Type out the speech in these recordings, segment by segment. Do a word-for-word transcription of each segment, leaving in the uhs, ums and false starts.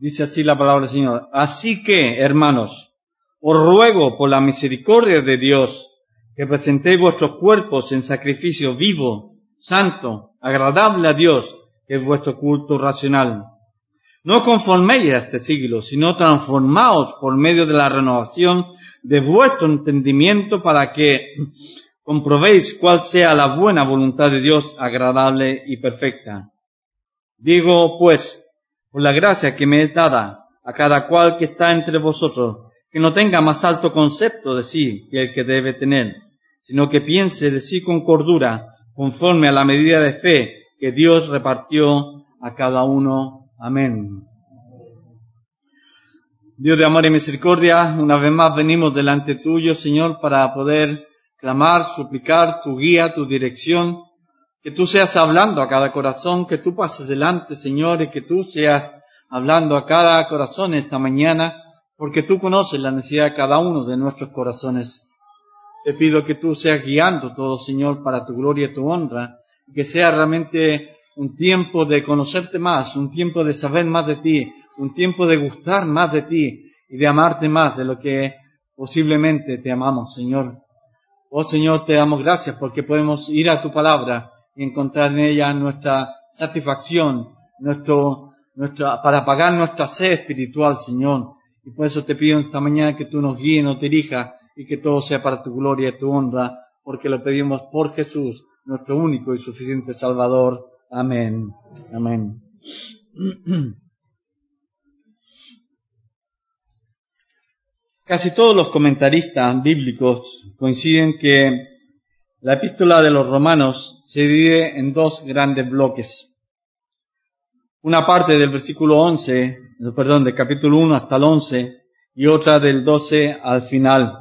Dice así la palabra del Señor. Así que, hermanos, os ruego por la misericordia de Dios que presentéis vuestros cuerpos en sacrificio vivo, santo, agradable a Dios, que es vuestro culto racional. No conforméis a este siglo, sino transformaos por medio de la renovación de vuestro entendimiento para que comprobéis cuál sea la buena voluntad de Dios, agradable y perfecta. Digo, pues, por la gracia que me es dada a cada cual que está entre vosotros, que no tenga más alto concepto de sí que el que debe tener, sino que piense de sí con cordura, conforme a la medida de fe que Dios repartió a cada uno. Amén. Dios de amor y misericordia, una vez más venimos delante tuyo, Señor, para poder clamar, suplicar tu guía, tu dirección, que tú seas hablando a cada corazón, que tú pases delante, Señor, y que tú seas hablando a cada corazón esta mañana, porque tú conoces la necesidad de cada uno de nuestros corazones. Te pido que tú seas guiando todo, Señor, para tu gloria y tu honra, y que sea realmente un tiempo de conocerte más, un tiempo de saber más de ti, un tiempo de gustar más de ti y de amarte más de lo que posiblemente te amamos, Señor. Oh, Señor, te damos gracias porque podemos ir a tu palabra y encontrar en ella nuestra satisfacción, nuestro, nuestra, para pagar nuestra sed espiritual, Señor. Y por eso te pido esta mañana que tú nos guíes, nos dirijas y que todo sea para tu gloria y tu honra, porque lo pedimos por Jesús, nuestro único y suficiente Salvador. Amén. Amén. Casi todos los comentaristas bíblicos coinciden que la epístola de los Romanos se divide en dos grandes bloques. Una parte del versículo once, perdón, del capítulo uno hasta el once, y otra del doce al final.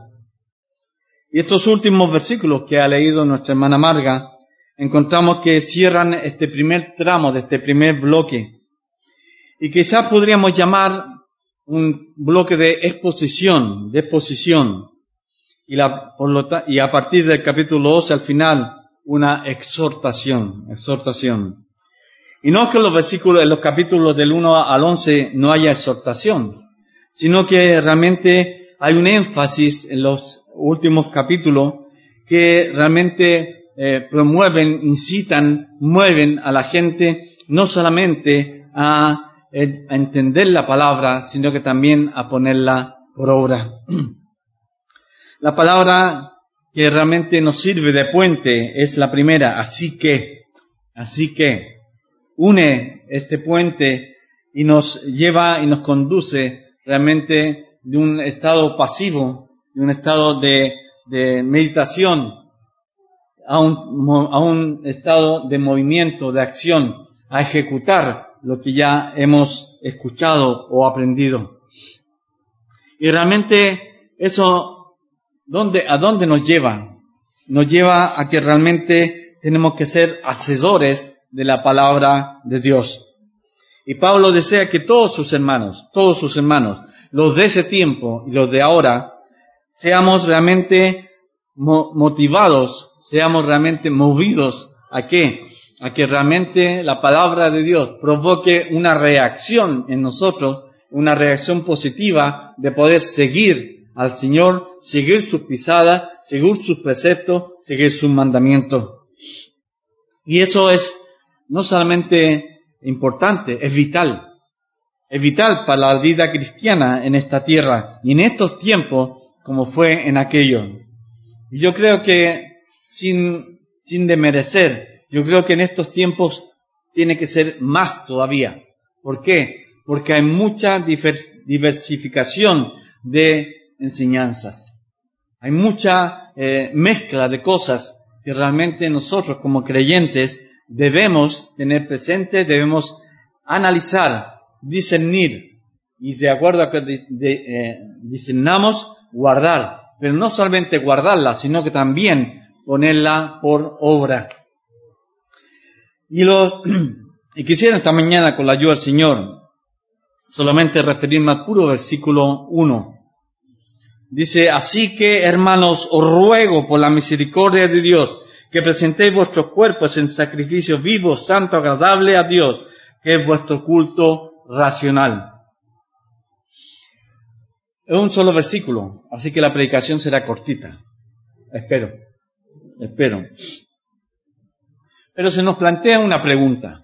Y estos últimos versículos que ha leído nuestra hermana Marga, encontramos que cierran este primer tramo de este primer bloque. Y quizás podríamos llamar un bloque de exposición, de exposición. Y, la, por lo ta- y a partir del capítulo doce al final, una exhortación, exhortación. Y no es que en los versículos, en los capítulos del uno al once no haya exhortación, sino que realmente hay un énfasis en los últimos capítulos que realmente eh, promueven, incitan, mueven a la gente no solamente a, a entender la palabra, sino que también a ponerla por obra. La palabra que realmente nos sirve de puente es la primera, así que, así que, une este puente y nos lleva y nos conduce realmente de un estado pasivo, de un estado de, de meditación, a un, a un estado de movimiento, de acción, a ejecutar lo que ya hemos escuchado o aprendido. Y realmente eso, ¿dónde, a dónde nos lleva? Nos lleva a que realmente tenemos que ser hacedores de la palabra de Dios. Y Pablo desea que todos sus hermanos, todos sus hermanos, los de ese tiempo y los de ahora, seamos realmente mo- motivados, seamos realmente movidos a qué? A que realmente la palabra de Dios provoque una reacción en nosotros, una reacción positiva de poder seguir al Señor, seguir sus pisadas, seguir sus preceptos, seguir sus mandamientos. Y eso es no solamente importante, es vital. Es vital para la vida cristiana en esta tierra y en estos tiempos como fue en aquellos. Y yo creo que sin, sin demerecer, yo creo que en estos tiempos tiene que ser más todavía. ¿Por qué? Porque hay mucha diversificación de enseñanzas. Hay mucha eh, mezcla de cosas que realmente nosotros como creyentes debemos tener presente, debemos analizar, discernir y de acuerdo a que de, de, eh, discernamos, guardar. Pero no solamente guardarla, sino que también ponerla por obra. Y, lo, y quisiera esta mañana con la ayuda del Señor solamente referirme al puro versículo uno. Dice, así que, hermanos, os ruego por la misericordia de Dios que presentéis vuestros cuerpos en sacrificio vivo, santo, agradable a Dios, que es vuestro culto racional. Es un solo versículo, así que la predicación será cortita. Espero, espero. Pero se nos plantea una pregunta.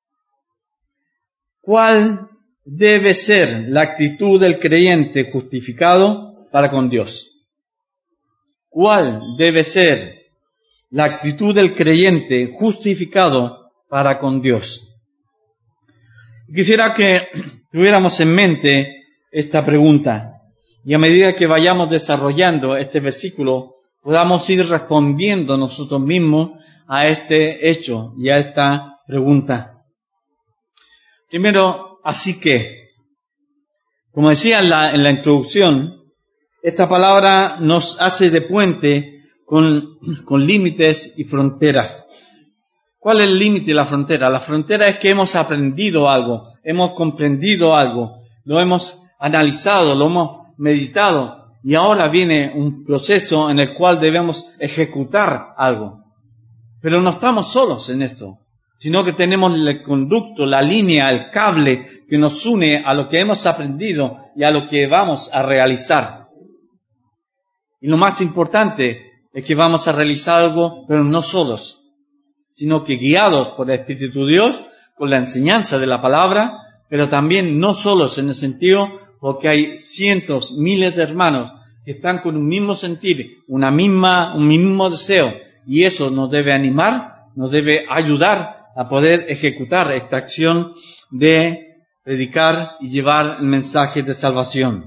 ¿Cuál debe ser la actitud del creyente justificado para con Dios? ¿Cuál debe ser la actitud del creyente justificado para con Dios? Quisiera que tuviéramos en mente esta pregunta y a medida que vayamos desarrollando este versículo podamos ir respondiendo nosotros mismos a este hecho y a esta pregunta. Primero, así que, como decía en la, en la introducción, esta palabra nos hace de puente con, con límites y fronteras. ¿Cuál es el límite y la frontera? La frontera es que hemos aprendido algo, hemos comprendido algo, lo hemos analizado, lo hemos meditado y ahora viene un proceso en el cual debemos ejecutar algo. Pero no estamos solos en esto, sino que tenemos el conducto, la línea, el cable que nos une a lo que hemos aprendido y a lo que vamos a realizar. Y lo más importante es que vamos a realizar algo, pero no solos, sino que guiados por el Espíritu de Dios, con la enseñanza de la palabra, pero también no solos en el sentido porque hay cientos, miles de hermanos que están con un mismo sentir, una misma, un mismo deseo, y eso nos debe animar, nos debe ayudar a poder ejecutar esta acción de predicar y llevar el mensaje de salvación.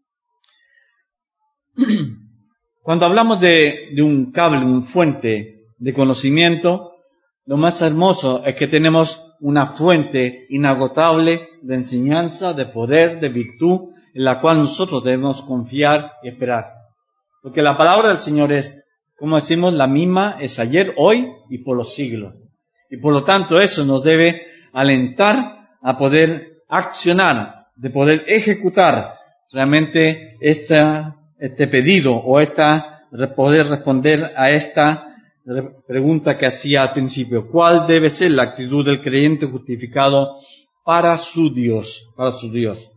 Cuando hablamos de, de un cable, una fuente de conocimiento, lo más hermoso es que tenemos una fuente inagotable de enseñanza, de poder, de virtud, en la cual nosotros debemos confiar y esperar. Porque la palabra del Señor es, como decimos, la misma, es ayer, hoy y por los siglos. Y por lo tanto eso nos debe alentar a poder accionar, de poder ejecutar realmente esta, este pedido o esta, poder responder a esta pregunta que hacía al principio. ¿Cuál debe ser la actitud del creyente justificado para su Dios? Para su Dios.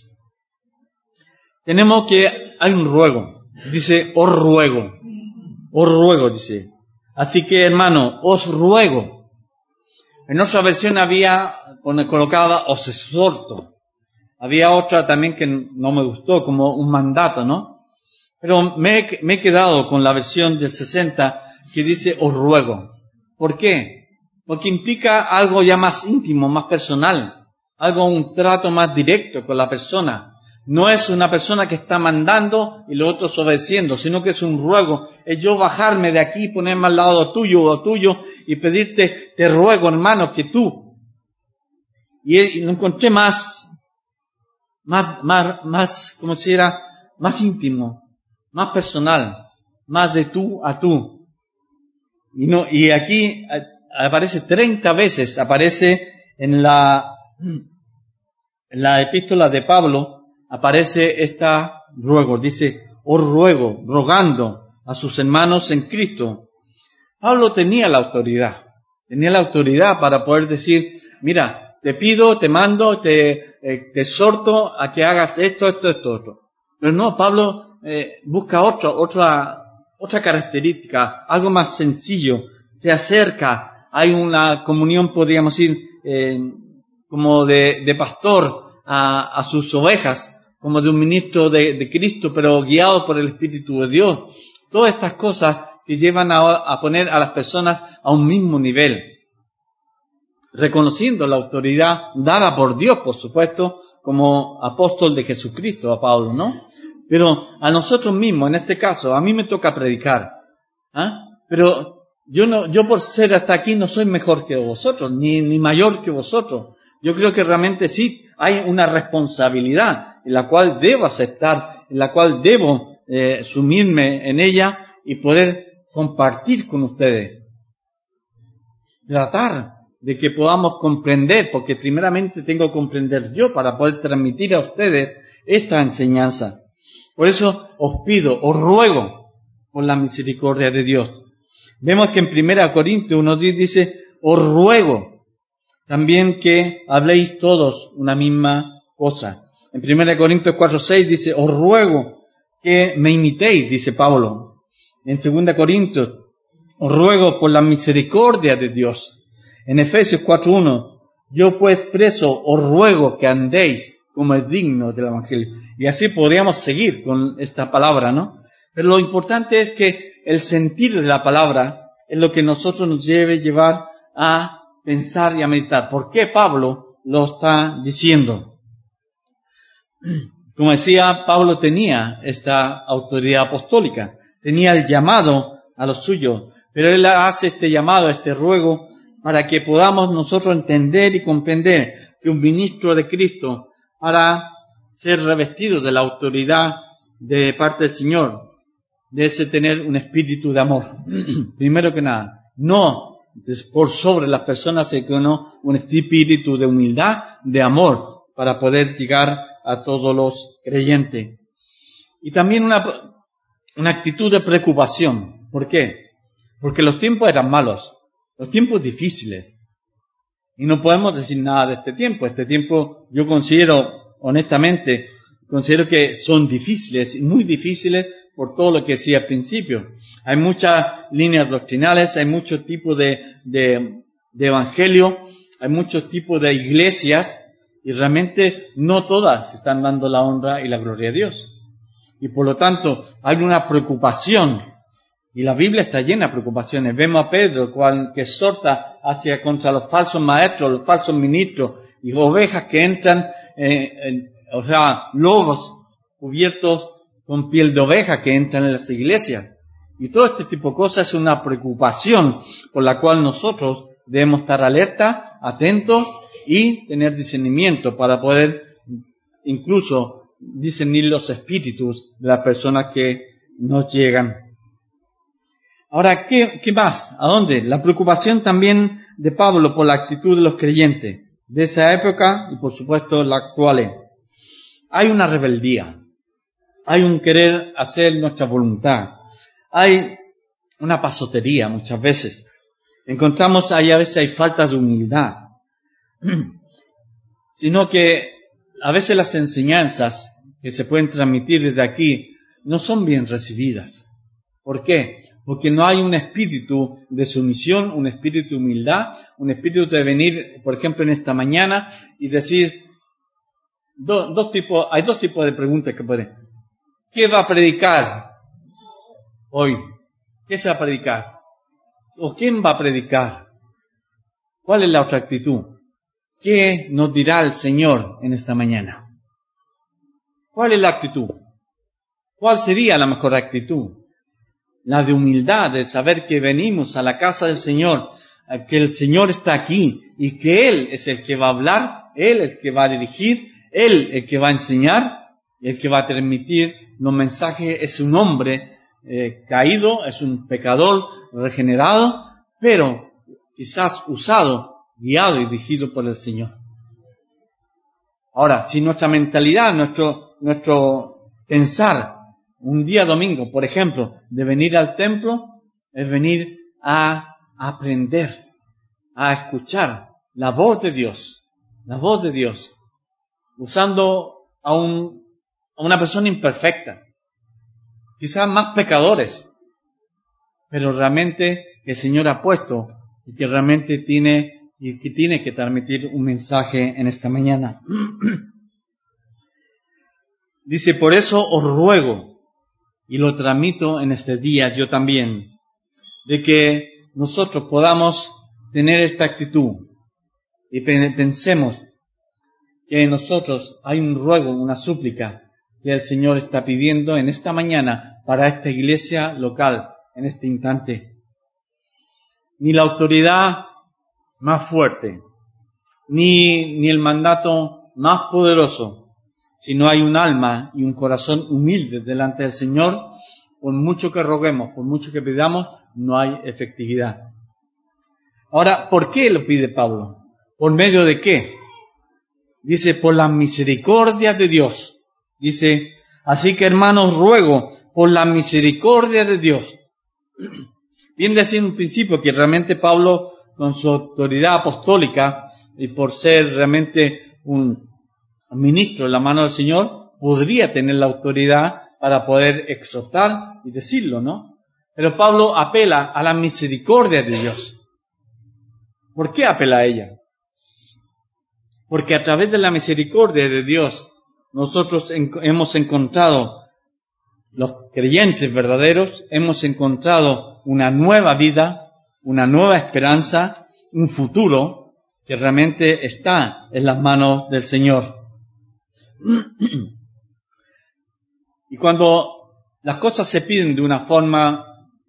Tenemos que, hay un ruego. Dice, os ruego. Os ruego, dice. Así que, hermano, os ruego. En otra versión había, colocaba, os exhorto. Había otra también que no me gustó, como un mandato, ¿no? Pero me he, me he quedado con la versión del sesenta que dice os ruego. ¿Por qué? Porque implica algo ya más íntimo, más personal, algo, un trato más directo con la persona. No es una persona que está mandando y los otros obedeciendo, sino que es un ruego. Es yo bajarme de aquí, ponerme al lado tuyo o tuyo y pedirte, te ruego, hermano, que tú. Y, y lo encontré más, más, más, más, como si era, más íntimo, más personal, más de tú a tú. Y no, y aquí aparece treinta veces, aparece en la, en la epístola de Pablo, aparece esta ruego, dice, os ruego, rogando a sus hermanos en Cristo. Pablo tenía la autoridad, tenía la autoridad para poder decir, mira, te pido, te mando, te, eh, te exhorto a que hagas esto, esto, esto, esto. Pero no, Pablo eh, busca otra, otra, otra característica, algo más sencillo, se acerca, hay una comunión, podríamos decir, eh, como de, de pastor a, a sus ovejas, como de un ministro de, de Cristo, pero guiado por el Espíritu de Dios. Todas estas cosas que llevan a, a poner a las personas a un mismo nivel, reconociendo la autoridad dada por Dios, por supuesto, como apóstol de Jesucristo, a Pablo, ¿no? Pero a nosotros mismos, en este caso, a mí me toca predicar, ¿ah? Pero yo no, yo por ser hasta aquí no soy mejor que vosotros, ni, ni mayor que vosotros. Yo creo que realmente sí hay una responsabilidad en la cual debo aceptar, en la cual debo eh, sumirme en ella y poder compartir con ustedes. Tratar de que podamos comprender, porque primeramente tengo que comprender yo para poder transmitir a ustedes esta enseñanza. Por eso os pido, os ruego por la misericordia de Dios. Vemos que en primera Corintios uno dice, os ruego también que habléis todos una misma cosa. en primera Corintios cuatro seis dice, os ruego que me imitéis, dice Pablo. En segunda Corintios, os ruego por la misericordia de Dios. En Efesios cuatro uno, yo pues preso os ruego que andéis como es digno del Evangelio. Y así podríamos seguir con esta palabra, ¿no? Pero lo importante es que el sentir de la palabra es lo que nosotros nos debe llevar a pensar y a meditar. ¿Por qué Pablo lo está diciendo? Como decía, Pablo tenía esta autoridad apostólica, tenía el llamado a lo suyo, pero él hace este llamado, este ruego, para que podamos nosotros entender y comprender que un ministro de Cristo, para ser revestidos de la autoridad de parte del Señor, debe tener un espíritu de amor. Primero que nada, no por sobre las personas, sino un espíritu de humildad, de amor, para poder llegar a todos los creyentes. Y también una, una actitud de preocupación. ¿Por qué? Porque los tiempos eran malos, los tiempos difíciles. Y no podemos decir nada de este tiempo. Este tiempo yo considero, honestamente, considero que son difíciles, muy difíciles, por todo lo que decía al principio. Hay muchas líneas doctrinales, hay muchos tipos de, de, de evangelio, hay muchos tipos de iglesias, y realmente no todas están dando la honra y la gloria a Dios. Y por lo tanto, hay una preocupación, y la Biblia está llena de preocupaciones. Vemos a Pedro, cual, que exhorta hacia contra los falsos maestros, los falsos ministros, y ovejas que entran, eh, en, o sea, lobos cubiertos con piel de oveja que entran en las iglesias. Y todo este tipo de cosas es una preocupación por la cual nosotros debemos estar alerta, atentos y tener discernimiento para poder incluso discernir los espíritus de las personas que nos llegan. Ahora, ¿qué, qué más? ¿A dónde? La preocupación también de Pablo por la actitud de los creyentes de esa época y por supuesto la actual. Hay una rebeldía. Hay un querer hacer nuestra voluntad. Hay una pasotería muchas veces. Encontramos ahí a veces hay falta de humildad. Sino que a veces las enseñanzas que se pueden transmitir desde aquí no son bien recibidas. ¿Por qué? Porque no hay un espíritu de sumisión, un espíritu de humildad, un espíritu de venir, por ejemplo, en esta mañana y decir, do, dos tipos, hay dos tipos de preguntas que pueden. ¿Qué va a predicar hoy? ¿Qué se va a predicar? ¿O quién va a predicar? ¿Cuál es la otra actitud? ¿Qué nos dirá el Señor en esta mañana? ¿Cuál es la actitud? ¿Cuál sería la mejor actitud? La de humildad, de saber que venimos a la casa del Señor, que el Señor está aquí y que Él es el que va a hablar, Él el que va a dirigir, Él el que va a enseñar, el que va a transmitir los mensajes. Es un hombre eh, caído, es un pecador regenerado, pero quizás usado, guiado y dirigido por el Señor. Ahora, si nuestra mentalidad, nuestro, nuestro pensar, un día domingo, por ejemplo, de venir al templo, es venir a aprender, a escuchar la voz de Dios, la voz de Dios, usando a, un, a una persona imperfecta, quizás más pecadores, pero realmente que el Señor ha puesto y que realmente tiene y que tiene que transmitir un mensaje en esta mañana. Dice, por eso os ruego, y lo transmito en este día yo también, de que nosotros podamos tener esta actitud y pensemos que en nosotros hay un ruego, una súplica que el Señor está pidiendo en esta mañana para esta iglesia local, en este instante. Ni la autoridad más fuerte, ni, ni el mandato más poderoso, si no hay un alma y un corazón humilde delante del Señor, por mucho que roguemos, por mucho que pidamos, no hay efectividad. Ahora, ¿por qué lo pide Pablo? ¿Por medio de qué? Dice, por la misericordia de Dios. Dice, así que hermanos, ruego por la misericordia de Dios. Bien decía en un principio que realmente Pablo, con su autoridad apostólica y por ser realmente un ministro en la mano del Señor, podría tener la autoridad para poder exhortar y decirlo, ¿no? Pero Pablo apela a la misericordia de Dios. ¿Por qué apela a ella? Porque a través de la misericordia de Dios, nosotros en, hemos encontrado, los creyentes verdaderos, hemos encontrado una nueva vida, una nueva esperanza, un futuro que realmente está en las manos del Señor. Y cuando las cosas se piden de una forma,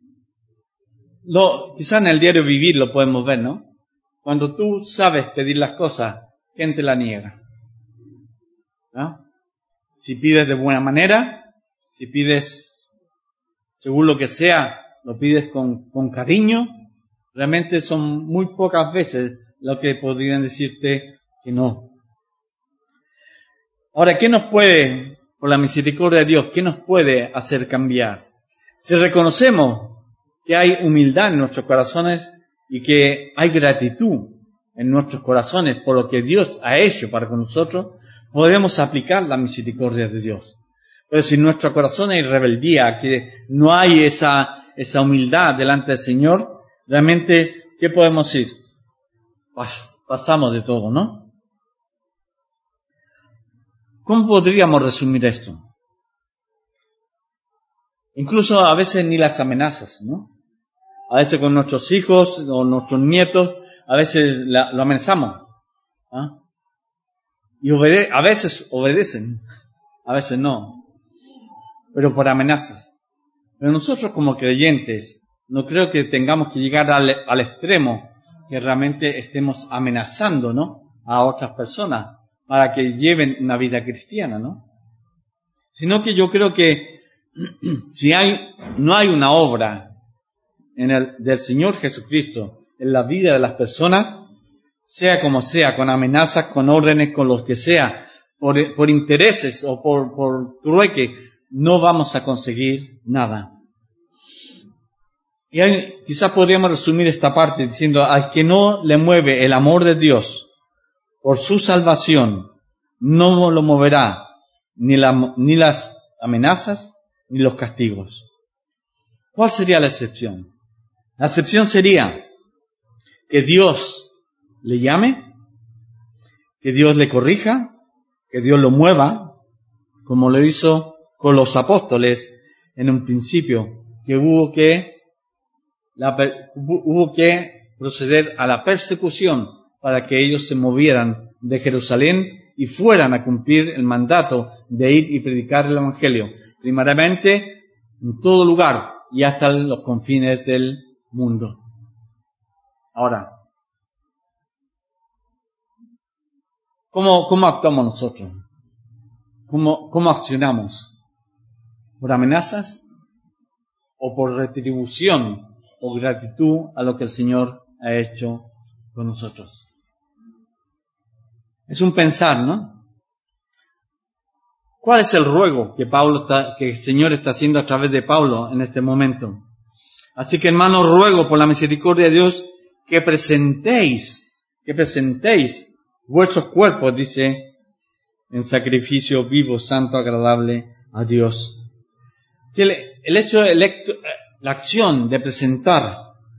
lo, quizá en el diario vivir lo podemos ver, ¿no? Cuando tú sabes pedir las cosas, ¿quién te la niega? ¿No? Si pides de buena manera, si pides según lo que sea, lo pides con, con cariño, realmente son muy pocas veces lo que podrían decirte que no. Ahora, ¿qué nos puede, por la misericordia de Dios, qué nos puede hacer cambiar? Si reconocemos que hay humildad en nuestros corazones y que hay gratitud en nuestros corazones por lo que Dios ha hecho para con nosotros, podemos aplicar la misericordia de Dios. Pero si en nuestro corazón hay rebeldía, que no hay esa, esa humildad delante del Señor, realmente, ¿qué podemos decir? Pas, pasamos de todo, ¿no? ¿Cómo podríamos resumir esto? Incluso a veces ni las amenazas, ¿no? A veces con nuestros hijos o nuestros nietos, a veces la, lo amenazamos. ¿Ah? Y obede- a veces obedecen, a veces no, pero por amenazas. Pero nosotros como creyentes, no creo que tengamos que llegar al, al extremo que realmente estemos amenazando, ¿no?, a otras personas para que lleven una vida cristiana, ¿no? Sino que yo creo que si hay, no hay una obra en el, del Señor Jesucristo en la vida de las personas, sea como sea, con amenazas, con órdenes, con lo que sea, por, por intereses o por, por trueque, no vamos a conseguir nada. Y hay, quizás podríamos resumir esta parte diciendo, al que no le mueve el amor de Dios por su salvación, no lo moverá ni, la, ni las amenazas ni los castigos. ¿Cuál sería la excepción? La excepción sería que Dios le llame, que Dios le corrija, que Dios lo mueva, como lo hizo con los apóstoles en un principio, que hubo que, la, hubo que proceder a la persecución para que ellos se movieran de Jerusalén y fueran a cumplir el mandato de ir y predicar el Evangelio, primariamente en todo lugar y hasta los confines del mundo. Ahora, ¿cómo, cómo actuamos nosotros? ¿Cómo, cómo accionamos? ¿Por amenazas? ¿O por retribución o gratitud a lo que el Señor ha hecho con nosotros? Es un pensar, ¿no? ¿Cuál es el ruego que Pablo está, que el Señor está haciendo a través de Pablo en este momento? Así que, hermanos, ruego por la misericordia de Dios que presentéis, que presentéis vuestros cuerpos, dice, en sacrificio vivo, santo, agradable a Dios. Que el, el hecho, el acto, la acción de presentar,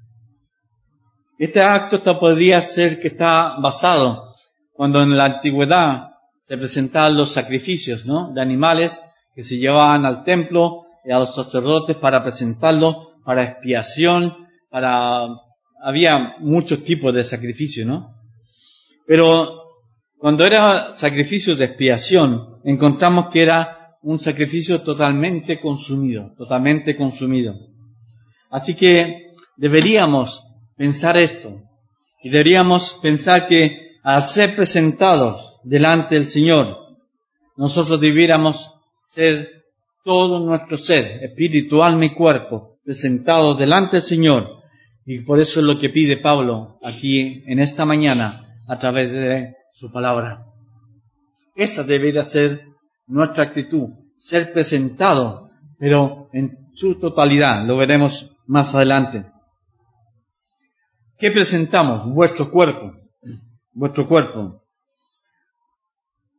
este acto está, podría ser que está basado cuando en la antigüedad se presentaban los sacrificios, ¿no?, de animales que se llevaban al templo y a los sacerdotes para presentarlos para expiación, para, había muchos tipos de sacrificios, ¿no? Pero cuando era sacrificio de expiación, encontramos que era un sacrificio totalmente consumido, totalmente consumido. Así que deberíamos pensar esto, y deberíamos pensar que al ser presentados delante del Señor, nosotros debiéramos ser todo nuestro ser, espíritu, alma y cuerpo, presentados delante del Señor. Y por eso es lo que pide Pablo aquí en esta mañana a través de su palabra. Esa debería ser nuestra actitud, ser presentado, pero en su totalidad, lo veremos más adelante. ¿Qué presentamos? Vuestro cuerpo, vuestro cuerpo.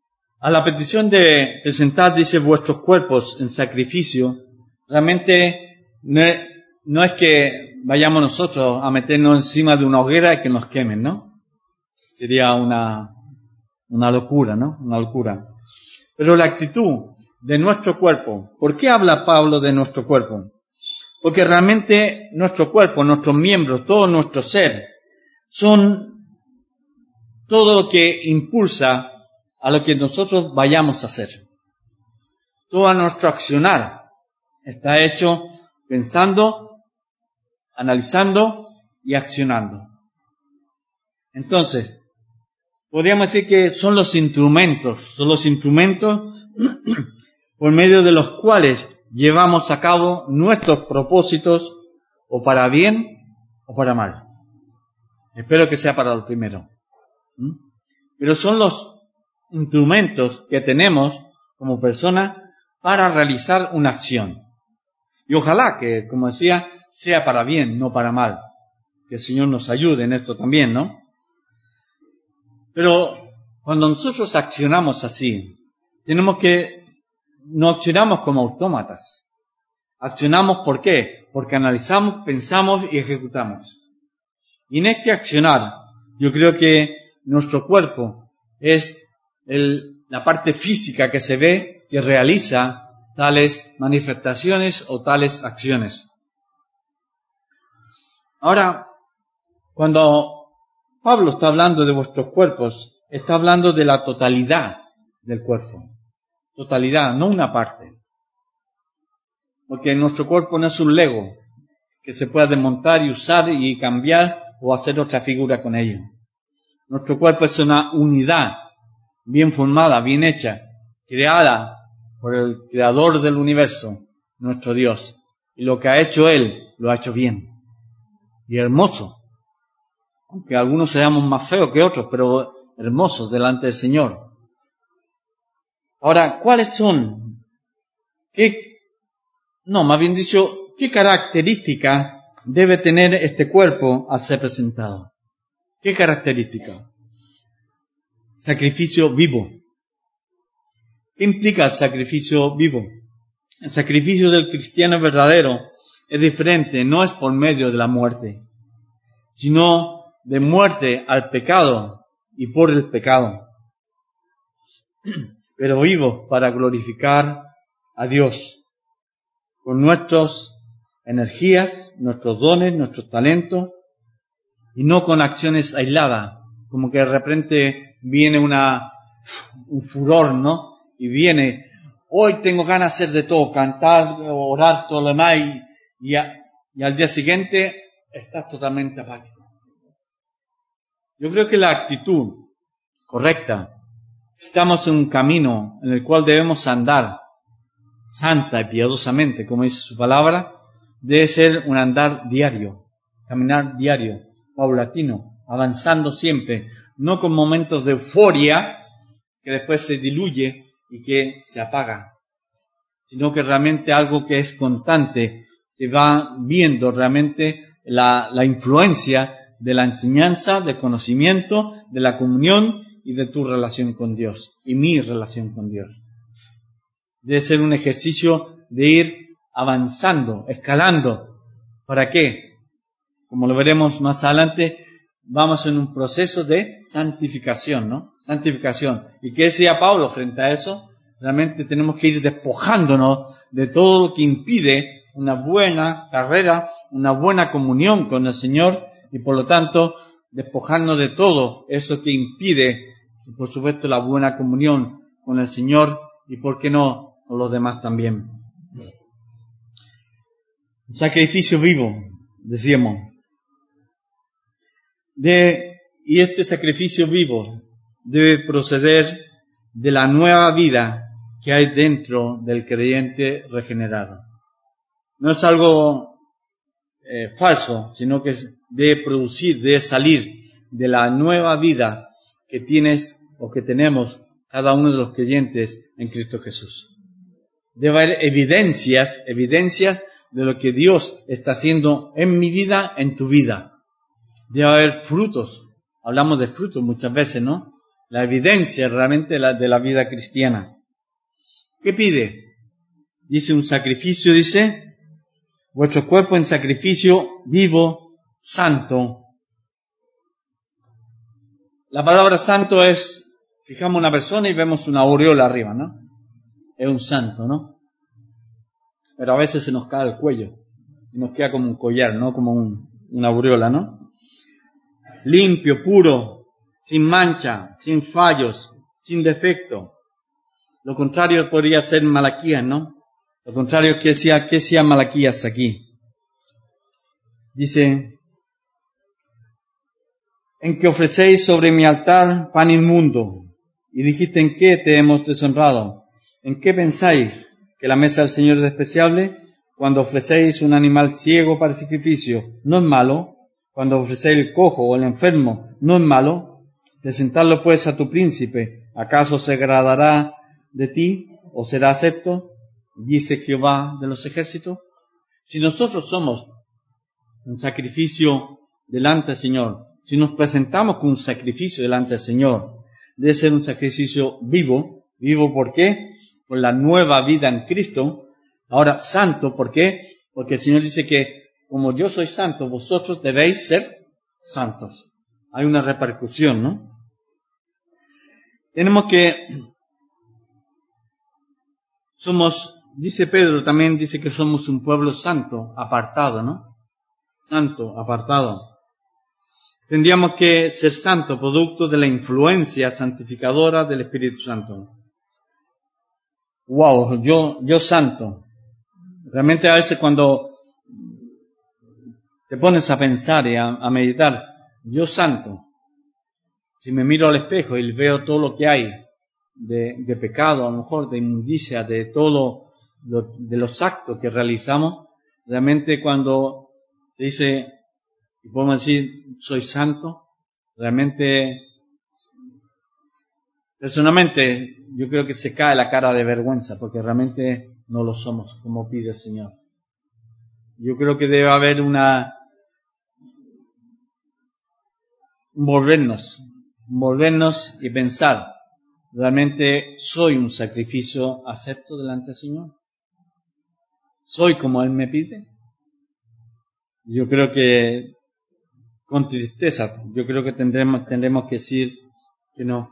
A la petición de presentar, dice, vuestros cuerpos en sacrificio, realmente no es, no es que vayamos nosotros a meternos encima de una hoguera y que nos quemen, ¿no? Sería una, una locura, ¿no? Una locura. Pero la actitud de nuestro cuerpo, ¿por qué habla Pablo de nuestro cuerpo? Porque realmente nuestro cuerpo, nuestros miembros, todo nuestro ser, son todo lo que impulsa a lo que nosotros vayamos a hacer. Todo nuestro accionar está hecho pensando, analizando y accionando. Entonces, podríamos decir que son los instrumentos, son los instrumentos por medio de los cuales llevamos a cabo nuestros propósitos, o para bien o para mal. Espero que sea para lo primero. ¿Mm? Pero son los instrumentos que tenemos como personas para realizar una acción. Y ojalá que, como decía, sea para bien, no para mal. Que el Señor nos ayude en esto también, ¿no? Pero cuando nosotros accionamos así, tenemos que, no accionamos como autómatas. Accionamos ¿por qué? Porque analizamos, pensamos y ejecutamos. Y en este accionar, yo creo que nuestro cuerpo es el, la parte física que se ve, que realiza tales manifestaciones o tales acciones. Ahora, cuando Pablo está hablando de vuestros cuerpos, está hablando de la totalidad del cuerpo. Totalidad, no una parte. Porque nuestro cuerpo no es un Lego que se pueda desmontar y usar y cambiar o hacer otra figura con ello. Nuestro cuerpo es una unidad bien formada, bien hecha, creada por el creador del universo, nuestro Dios. Y lo que ha hecho Él, lo ha hecho bien. Y hermoso. Aunque algunos seamos más feos que otros, pero hermosos delante del Señor. Ahora, ¿cuáles son? ¿Qué, no, más bien dicho, qué características debe tener este cuerpo al ser presentado? ¿Qué característica? Sacrificio vivo. ¿Qué implica el sacrificio vivo? El sacrificio del cristiano verdadero es diferente, no es por medio de la muerte, sino de muerte al pecado y por el pecado, pero vivo para glorificar a Dios con nuestras energías, nuestros dones, nuestros talentos, y no con acciones aisladas, como que de repente viene una, un furor, ¿no? Y viene, hoy tengo ganas de hacer de todo, cantar, orar, todo lo demás, y, y, a, y al día siguiente estás totalmente apático. Yo creo que la actitud correcta, estamos en un camino en el cual debemos andar santa y piadosamente, como dice su palabra, debe ser un andar diario, caminar diario, paulatino, avanzando siempre, no con momentos de euforia que después se diluye y que se apaga, sino que realmente algo que es constante, que va viendo realmente la, la influencia de la enseñanza, del conocimiento, de la comunión y de tu relación con Dios y mi relación con Dios. Debe ser un ejercicio de ir avanzando, escalando. ¿Para qué? Como lo veremos más adelante, vamos en un proceso de santificación, ¿no? Santificación. ¿Y qué decía Pablo frente a eso? Realmente tenemos que ir despojándonos de todo lo que impide una buena carrera, una buena comunión con el Señor y por lo tanto despojarnos de todo eso que impide, por supuesto, la buena comunión con el Señor y, ¿por qué no?, con los demás también. Un sacrificio vivo, decíamos. De, y este sacrificio vivo debe proceder de la nueva vida que hay dentro del creyente regenerado. No es algo eh, falso, sino que debe producir, debe salir de la nueva vida que tienes o que tenemos cada uno de los creyentes en Cristo Jesús. Debe haber evidencias, evidencias de lo que Dios está haciendo en mi vida, en tu vida. Debe haber frutos. Hablamos de frutos muchas veces, ¿no? la evidencia realmente de la, de la vida cristiana. ¿Qué pide? Dice un sacrificio, dice, vuestro cuerpo en sacrificio vivo, santo. La palabra santo es, fijamos una persona y vemos una aureola arriba, ¿no? Es un santo, ¿no? Pero a veces se nos cae el cuello y nos queda como un collar, ¿no? Como un, una aureola, ¿no? Limpio, puro, sin mancha, sin fallos, sin defecto. Lo contrario podría ser Malaquías, ¿no? Lo contrario que decía, ¿qué decía Malaquías aquí? Dice, en que ofrecéis sobre mi altar pan inmundo, y dijiste, ¿en qué te hemos deshonrado? ¿En qué pensáis que la mesa del Señor es despreciable? Cuando ofrecéis un animal ciego para sacrificio, ¿no es malo? Cuando ofrecéis el cojo o el enfermo, ¿no es malo? Presentarlo pues a tu príncipe, ¿acaso se agradará de ti o será acepto? Dice Jehová de los ejércitos. Si nosotros somos un sacrificio delante del Señor, si nos presentamos con un sacrificio delante del Señor, debe ser un sacrificio vivo. ¿Vivo por qué? Por la nueva vida en Cristo. Ahora, santo, ¿por qué? Porque el Señor dice que como yo soy santo, vosotros debéis ser santos. Hay una repercusión, ¿no? Tenemos que, somos, dice Pedro también, dice que somos un pueblo santo, apartado, ¿no? Santo, apartado. Tendríamos que ser santos, producto de la influencia santificadora del Espíritu Santo. Wow, yo, yo santo. Realmente a veces cuando te pones a pensar y a, a meditar, yo santo, si me miro al espejo y veo todo lo que hay de, de pecado, a lo mejor de inmundicia, de todo lo, de los actos que realizamos, realmente cuando te dice, y podemos decir, soy santo, realmente, personalmente, yo creo que se cae la cara de vergüenza, porque realmente no lo somos, como pide el Señor. Yo creo que debe haber una, volvernos, volvernos y pensar, ¿realmente soy un sacrificio acepto delante del Señor? ¿Soy como Él me pide? Yo creo que, con tristeza, yo creo que tendremos, tendremos que decir que no.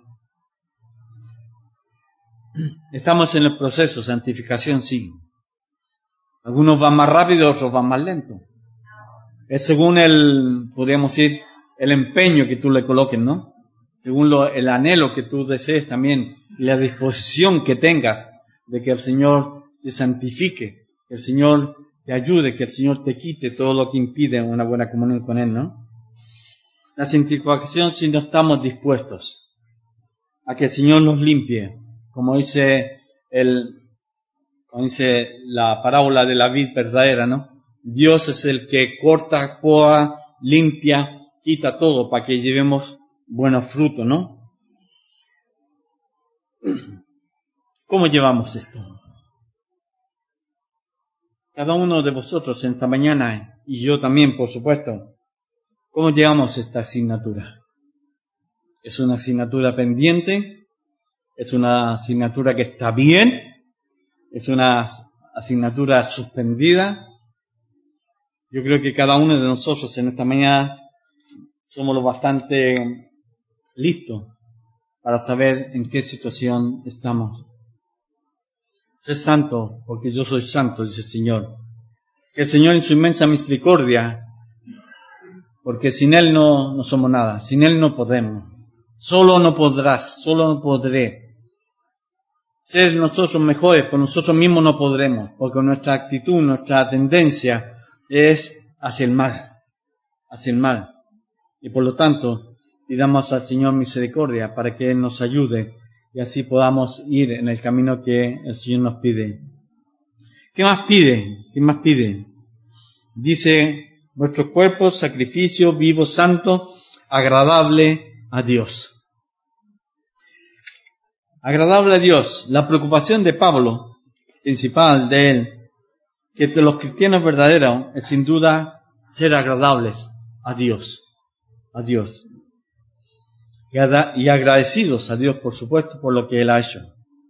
Estamos en el proceso, santificación sí. Algunos van más rápido, otros van más lento. Es según el, podríamos decir, el empeño que tú le coloques, ¿no? Según lo, el anhelo que tú desees también, y la disposición que tengas de que el Señor te santifique, que el Señor te ayude, que el Señor te quite todo lo que impide una buena comunión con Él, ¿no? La santificación si no estamos dispuestos a que el Señor nos limpie, como dice el, como dice la parábola de la vid verdadera, ¿no? Dios es el que corta, poda, limpia, quita todo para que llevemos buenos frutos, ¿no? ¿Cómo llevamos esto? Cada uno de vosotros en esta mañana, y yo también, por supuesto, ¿cómo llevamos esta asignatura? ¿Es una asignatura pendiente? ¿Es una asignatura que está bien? ¿Es una asignatura suspendida? Yo creo que cada uno de nosotros en esta mañana somos lo bastante listos para saber en qué situación estamos. Sé santo, porque yo soy santo, dice el Señor. Que el Señor en su inmensa misericordia, porque sin Él no, no somos nada, sin Él no podemos. Solo no podrás, solo no podré. Ser nosotros mejores, por nosotros mismos no podremos, porque nuestra actitud, nuestra tendencia es hacia el mal, hacia el mal. Y por lo tanto, pidamos al Señor misericordia para que Él nos ayude y así podamos ir en el camino que el Señor nos pide. ¿Qué más pide? ¿Qué más pide? Dice, vuestro cuerpo, sacrificio vivo, santo, agradable a Dios. Agradable a Dios. La preocupación de Pablo, principal de él, que de los cristianos verdaderos es sin duda ser agradables a Dios. A Dios. y agradecidos a Dios, por supuesto, por lo que Él ha hecho.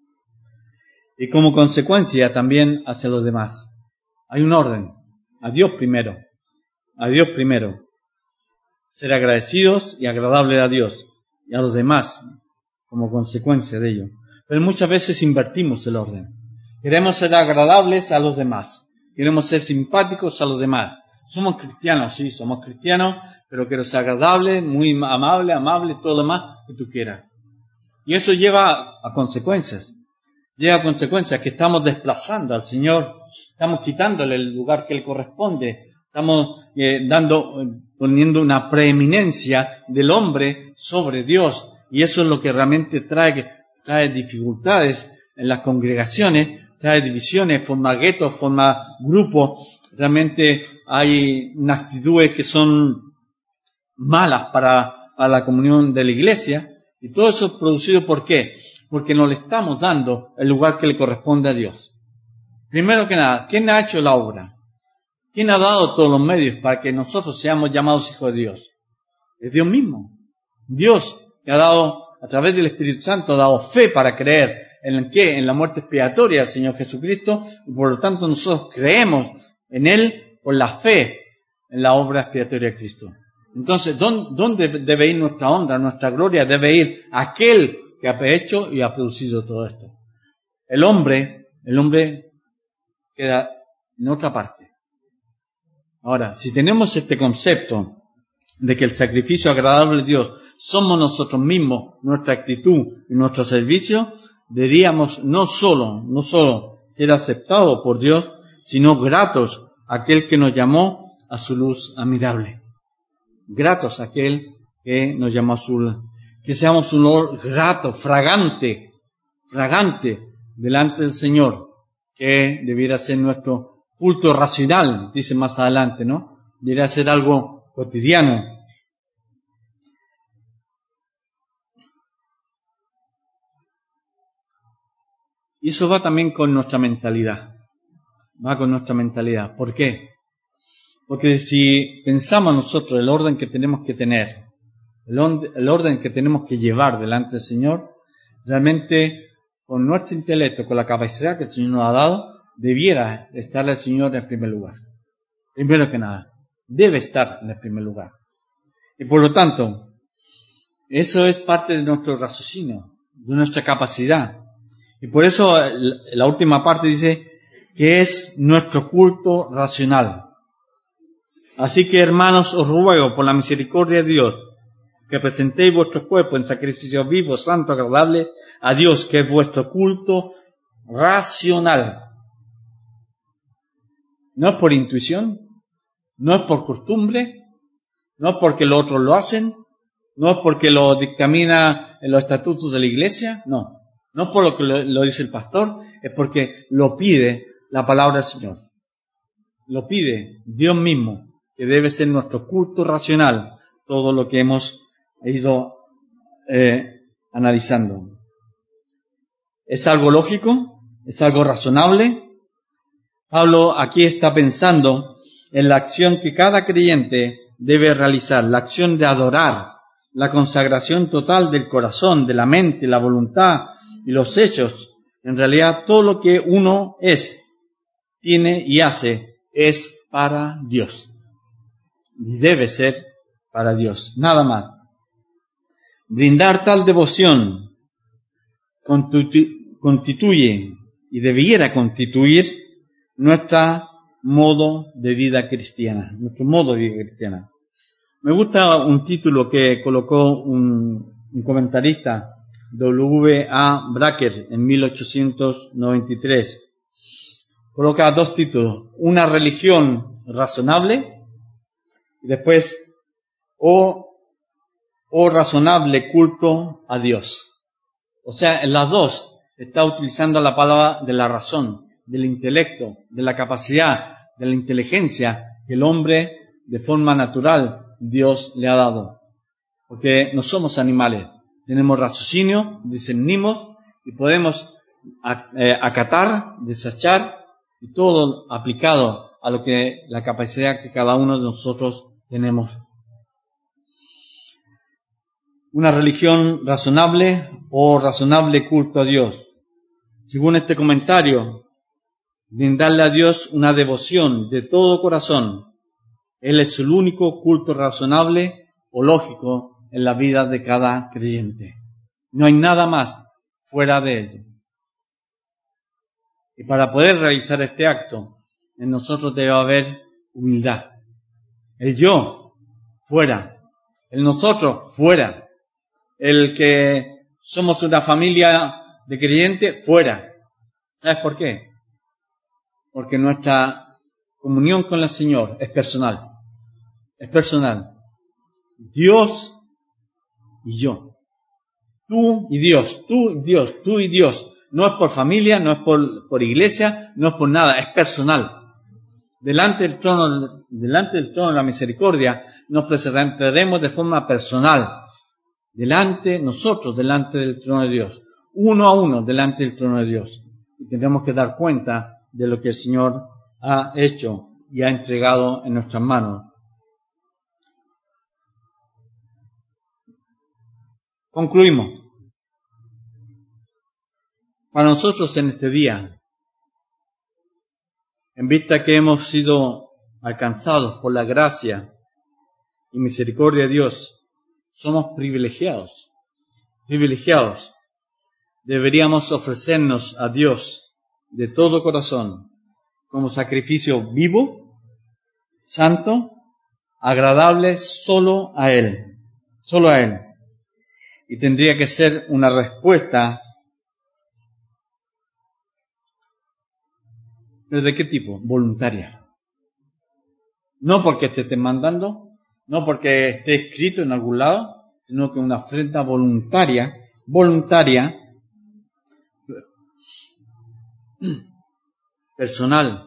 Y como consecuencia también hacia los demás. Hay un orden. A Dios primero. A Dios primero. Ser agradecidos y agradables a Dios. Y a los demás, como consecuencia de ello. Pero muchas veces invertimos el orden. Queremos ser agradables a los demás. Queremos ser simpáticos a los demás. Somos cristianos, sí, somos cristianos, pero quiero ser agradable, muy amable, amable, todo lo demás que tú quieras. Y eso lleva a consecuencias. Lleva a consecuencias que estamos desplazando al Señor, estamos quitándole el lugar que Él corresponde, estamos eh, dando, poniendo una preeminencia del hombre sobre Dios. Y eso es lo que realmente trae, trae dificultades en las congregaciones, trae divisiones, forma guetos, forma grupos. Realmente hay unas actitudes que son malas para, para la comunión de la iglesia. Y todo eso es producido ¿por qué? Porque no le estamos dando el lugar que le corresponde a Dios. Primero que nada, ¿quién ha hecho la obra? ¿Quién ha dado todos los medios para que nosotros seamos llamados hijos de Dios? Es Dios mismo. Dios que ha dado, a través del Espíritu Santo, ha dado fe para creer en qué, en la muerte expiatoria del Señor Jesucristo, y por lo tanto nosotros creemos en Él por la fe en la obra expiatoria de Cristo. Entonces, ¿dónde debe ir nuestra honra, nuestra gloria? Debe ir aquel que ha hecho y ha producido todo esto. El hombre, el hombre queda en otra parte. Ahora, si tenemos este concepto de que el sacrificio agradable a Dios somos nosotros mismos, nuestra actitud y nuestro servicio, deberíamos no solo, no solo ser aceptados por Dios, sino gratos a aquel que nos llamó a su luz admirable. Gratos a aquel que nos llamó a su luz. Que seamos un olor grato, fragante, fragante delante del Señor, que debiera ser nuestro culto racional, dice más adelante, ¿no? Debería ser algo cotidiano. Y eso va también con nuestra mentalidad. Va con nuestra mentalidad. ¿Por qué? Porque si pensamos nosotros el orden que tenemos que tener, el, on, el orden que tenemos que llevar delante del Señor, realmente con nuestro intelecto, con la capacidad que el Señor nos ha dado, debiera estar el Señor en primer lugar. Primero que nada, debe estar en el primer lugar. Y por lo tanto, eso es parte de nuestro raciocinio, de nuestra capacidad. Y por eso la última parte dice que es nuestro culto racional. Así que, hermanos, os ruego por la misericordia de Dios que presentéis vuestros cuerpos en sacrificio vivo, santo, agradable a Dios, que es vuestro culto racional. No es por intuición, no es por costumbre, no es porque los otros lo hacen, no es porque lo dictamina en los estatutos de la iglesia, no. No es por lo que lo, lo dice el pastor, es porque lo pide la palabra del Señor. Lo pide Dios mismo, que debe ser nuestro culto racional, todo lo que hemos ido eh, analizando. ¿Es algo lógico? ¿Es algo razonable? Pablo aquí está pensando en la acción que cada creyente debe realizar, la acción de adorar, la consagración total del corazón, de la mente, la voluntad y los hechos. En realidad, todo lo que uno es, tiene y hace es para Dios. Y debe ser para Dios, nada más. Brindar tal devoción constituye y debiera constituir nuestro modo de vida cristiana, nuestro modo de vida cristiana. Me gusta un título que colocó un, un comentarista, W A Bracker, en mil ochocientos noventa y tres. Coloca dos títulos, una religión razonable y después o, o razonable culto a Dios. O sea, en las dos está utilizando la palabra de la razón, del intelecto, de la capacidad, de la inteligencia que el hombre de forma natural Dios le ha dado. Porque no somos animales, tenemos raciocinio, discernimos y podemos acatar, desechar y todo aplicado a lo que la capacidad que cada uno de nosotros tenemos. una religión razonable o razonable culto a Dios. Según este comentario, brindarle a Dios una devoción de todo corazón. Él es el único culto razonable o lógico en la vida de cada creyente. No hay nada más fuera de él. Y para poder realizar este acto, en nosotros debe haber humildad. El yo, fuera. El nosotros, fuera. El que somos una familia de creyentes, fuera. ¿Sabes por qué? Porque nuestra comunión con el Señor es personal. Es personal. Dios y yo. Tú y Dios. Tú y Dios. Tú y Dios. No es por familia, no es por, por iglesia, no es por nada. Es personal. Delante del trono, delante del trono de la misericordia, nos presentaremos de forma personal. Delante, nosotros, delante del trono de Dios. Uno a uno, delante del trono de Dios. Y tendremos que dar cuenta de lo que el Señor ha hecho y ha entregado en nuestras manos. Concluimos. Para nosotros en este día, en vista que hemos sido alcanzados por la gracia y misericordia de Dios, somos privilegiados. Privilegiados. Deberíamos ofrecernos a Dios de todo corazón como sacrificio vivo, santo, agradable solo a Él. Solo a Él. Y tendría que ser una respuesta. ¿Pero de qué tipo? Voluntaria. No porque te estén mandando, no porque esté escrito en algún lado, sino que una ofrenda voluntaria, voluntaria, personal.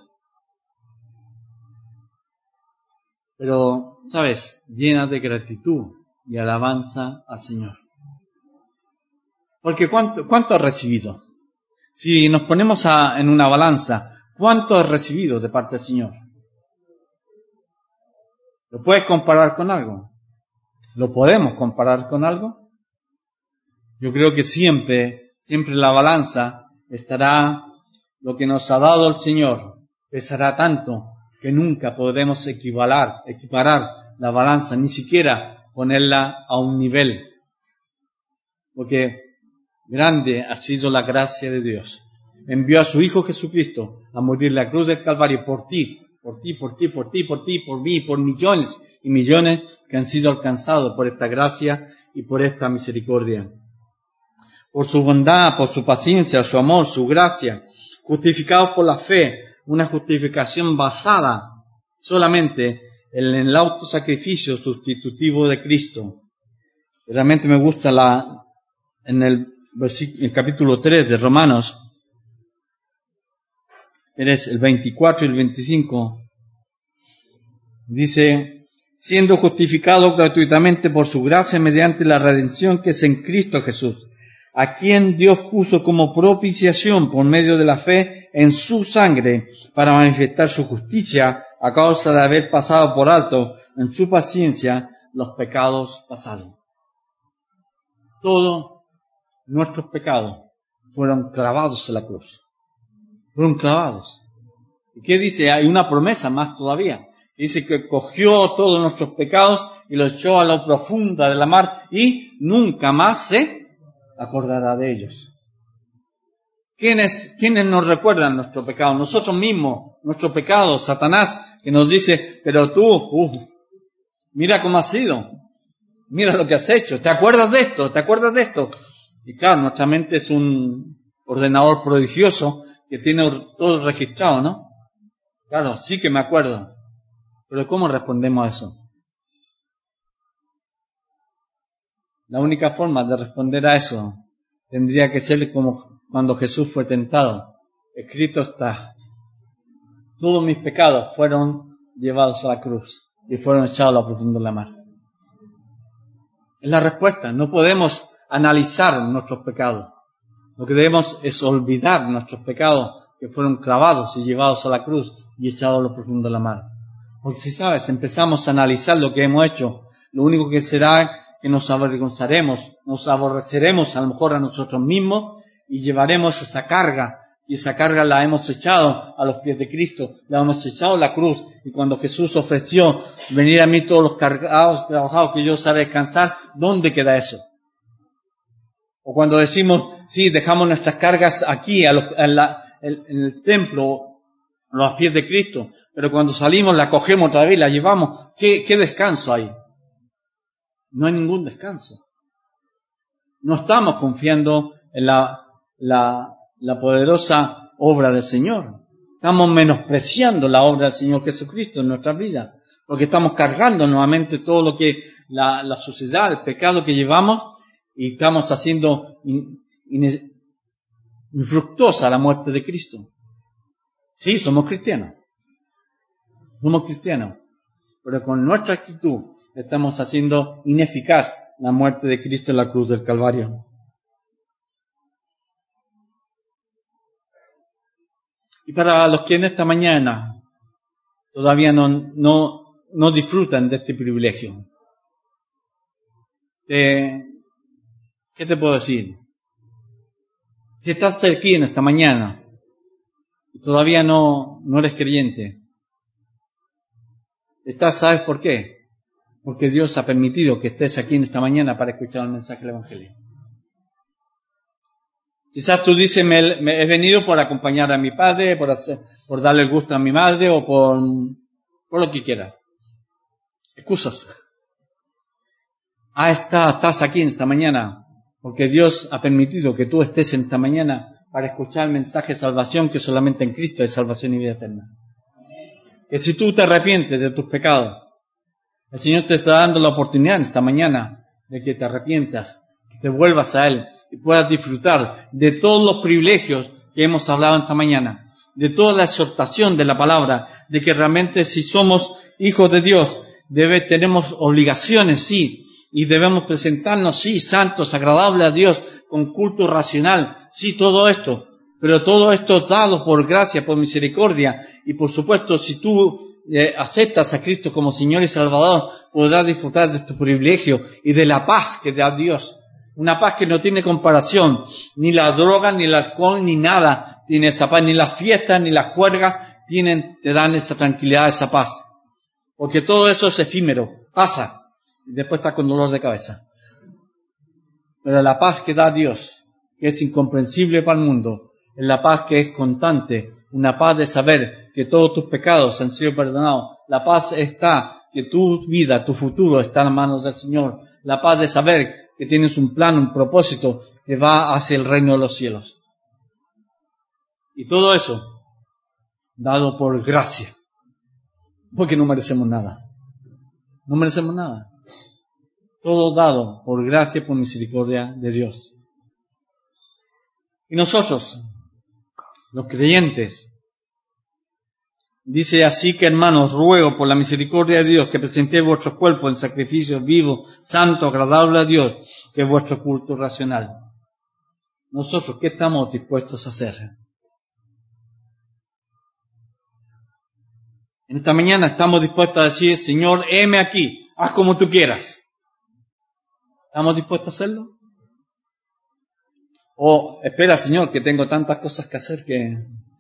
Pero, ¿sabes? Llena de gratitud y alabanza al Señor. Porque ¿cuánto, cuánto has recibido? Si nos ponemos a, en una balanza, ¿cuánto has recibido de parte del Señor? ¿Lo puedes comparar con algo? ¿Lo podemos comparar con algo? Yo creo que siempre, siempre la balanza estará, lo que nos ha dado el Señor, pesará tanto que nunca podremos equivalar, equiparar la balanza, ni siquiera ponerla a un nivel. Porque grande ha sido la gracia de Dios. Envió a su Hijo Jesucristo a morir en la cruz del Calvario por ti, por ti, por ti, por ti, por ti, por mí, por millones y millones que han sido alcanzados por esta gracia y por esta misericordia. Por su bondad, por su paciencia, su amor, su gracia, justificados por la fe, una justificación basada solamente en el autosacrificio sustitutivo de Cristo. Realmente me gusta la, en el, el capítulo tres de Romanos, es el veinticuatro y el veinticinco, dice, siendo justificados gratuitamente por su gracia mediante la redención que es en Cristo Jesús, a quien Dios puso como propiciación por medio de la fe en su sangre para manifestar su justicia a causa de haber pasado por alto en su paciencia los pecados pasados. Todos nuestros pecados fueron clavados en la cruz. Fueron clavados. ¿Y qué dice? Hay una promesa más todavía. Dice que cogió todos nuestros pecados y los echó a lo profunda de la mar y nunca más se acordará de ellos. ¿Quiénes, quiénes nos recuerdan nuestro pecado? Nosotros mismos, nuestro pecado, Satanás, que nos dice, pero tú, uh, mira cómo has sido, mira lo que has hecho, ¿te acuerdas de esto? ¿Te acuerdas de esto? Y claro, nuestra mente es un ordenador prodigioso que tiene todo registrado, ¿no? Claro, sí que me acuerdo. Pero ¿cómo respondemos a eso? La única forma de responder a eso tendría que ser como cuando Jesús fue tentado. Escrito está. Todos mis pecados fueron llevados a la cruz y fueron echados a la profunda de la mar. Es la respuesta. No podemos analizar nuestros pecados. Lo que debemos es olvidar nuestros pecados que fueron clavados y llevados a la cruz y echados a lo profundo de la mar. Porque si sabes, empezamos a analizar lo que hemos hecho, lo único que será que nos avergonzaremos, nos aborreceremos a lo mejor a nosotros mismos y llevaremos esa carga. Y esa carga la hemos echado a los pies de Cristo, la hemos echado a la cruz. Y cuando Jesús ofreció, venir a mí todos los cargados, trabajados, que yo os haré descansar, ¿dónde queda eso? O cuando decimos, sí, dejamos nuestras cargas aquí, a los, en, la, en, en el templo, a los pies de Cristo, pero cuando salimos la cogemos otra vez, la llevamos, ¿qué, qué descanso hay? No hay ningún descanso. No estamos confiando en la, la, la poderosa obra del Señor. Estamos menospreciando la obra del Señor Jesucristo en nuestras vidas, porque estamos cargando nuevamente todo lo que la, la suciedad, el pecado que llevamos, y estamos haciendo in, in, infructuosa la muerte de Cristo. Sí, somos cristianos. Somos cristianos. Pero con nuestra actitud estamos haciendo ineficaz la muerte de Cristo en la cruz del Calvario. Y para los que en esta mañana todavía no, no, no disfrutan de este privilegio, eh, ¿qué te puedo decir? Si estás aquí en esta mañana y todavía no, no eres creyente, estás, ¿sabes por qué? Porque Dios ha permitido que estés aquí en esta mañana para escuchar el mensaje del Evangelio. Quizás tú dices, me, me he venido por acompañar a mi padre, por hacer, por darle el gusto a mi madre o por, por lo que quieras. Excusas. Ah, está, estás aquí en esta mañana porque Dios ha permitido que tú estés en esta mañana para escuchar el mensaje de salvación que solamente en Cristo hay salvación y vida eterna. Que si tú te arrepientes de tus pecados, el Señor te está dando la oportunidad en esta mañana de que te arrepientas, que te vuelvas a Él y puedas disfrutar de todos los privilegios que hemos hablado esta mañana, de toda la exhortación de la palabra, de que realmente si somos hijos de Dios, debe, tenemos obligaciones, sí, y debemos presentarnos, sí, santos, agradables a Dios, con culto racional, sí, todo esto, pero todo esto dado por gracia, por misericordia, y por supuesto, si tú Eh, aceptas a Cristo como Señor y Salvador, podrás disfrutar de tu privilegio y de la paz que da Dios. Una paz que no tiene comparación. Ni la droga, ni el alcohol, ni nada tiene esa paz. Ni las fiestas, ni las juergas tienen, te dan esa tranquilidad, esa paz. Porque todo eso es efímero, pasa. Y después está con dolor de cabeza. Pero la paz que da Dios, que es incomprensible para el mundo, es la paz que es constante. Una paz de saber que todos tus pecados han sido perdonados. La paz está, que tu vida, tu futuro está en manos del Señor. La paz de saber que tienes un plan, un propósito que va hacia el reino de los cielos. Y todo eso dado por gracia. Porque no merecemos nada. No merecemos nada. Todo dado por gracia y por misericordia de Dios. Y nosotros, los creyentes, dice así que hermanos, ruego por la misericordia de Dios que presentéis vuestros cuerpos en sacrificio vivo, santo, agradable a Dios, que es vuestro culto racional. Nosotros, ¿qué estamos dispuestos a hacer? En esta mañana estamos dispuestos a decir, Señor, heme aquí, haz como tú quieras. ¿Estamos dispuestos a hacerlo? O, espera, Señor, que tengo tantas cosas que hacer que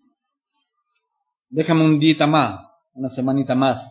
déjame un día más, una semanita más.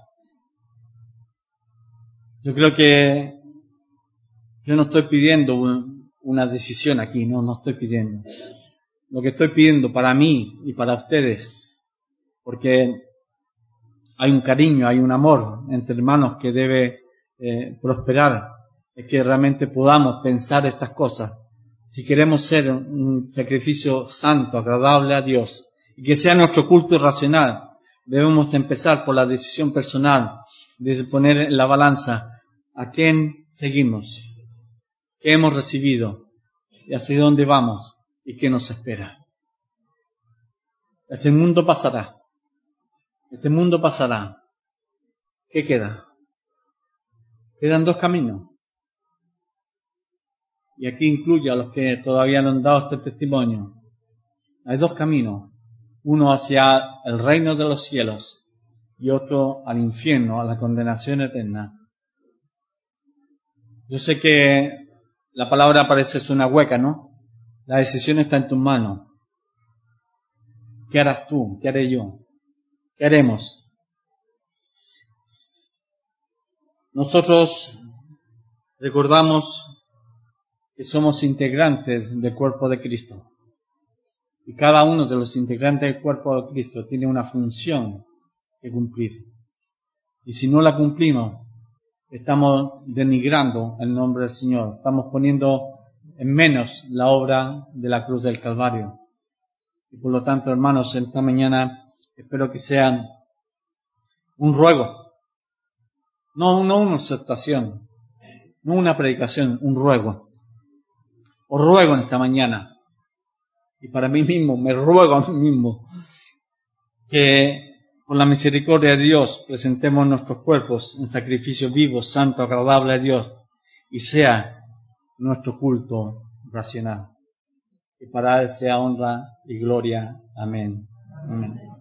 Yo creo que yo no estoy pidiendo una decisión aquí, no, no estoy pidiendo. Lo que estoy pidiendo para mí y para ustedes, porque hay un cariño, hay un amor entre hermanos que debe eh, prosperar, es que realmente podamos pensar estas cosas. Si queremos ser un sacrificio santo, agradable a Dios, y que sea nuestro culto racional, debemos empezar por la decisión personal de poner en la balanza a quién seguimos, qué hemos recibido, y hacia dónde vamos, y qué nos espera. Este mundo pasará. Este mundo pasará. ¿Qué queda? Quedan dos caminos. Y aquí incluye a los que todavía no han dado este testimonio. Hay dos caminos. Uno hacia el reino de los cielos y otro al infierno, a la condenación eterna. Yo sé que la palabra parece suena hueca, ¿no? La decisión está en tus manos. ¿Qué harás tú? ¿Qué haré yo? ¿Qué haremos? Nosotros recordamos que somos integrantes del cuerpo de Cristo. Y cada uno de los integrantes del cuerpo de Cristo tiene una función que cumplir. Y si no la cumplimos, estamos denigrando el nombre del Señor. Estamos poniendo en menos la obra de la cruz del Calvario. Y por lo tanto, hermanos, esta mañana espero que sean un ruego. No, no una exhortación, no una predicación, un ruego. Os ruego en esta mañana, y para mí mismo, me ruego a mí mismo, que por la misericordia de Dios presentemos nuestros cuerpos en sacrificio vivo, santo, agradable a Dios, y sea nuestro culto racional. Y para Él sea honra y gloria. Amén. Amén.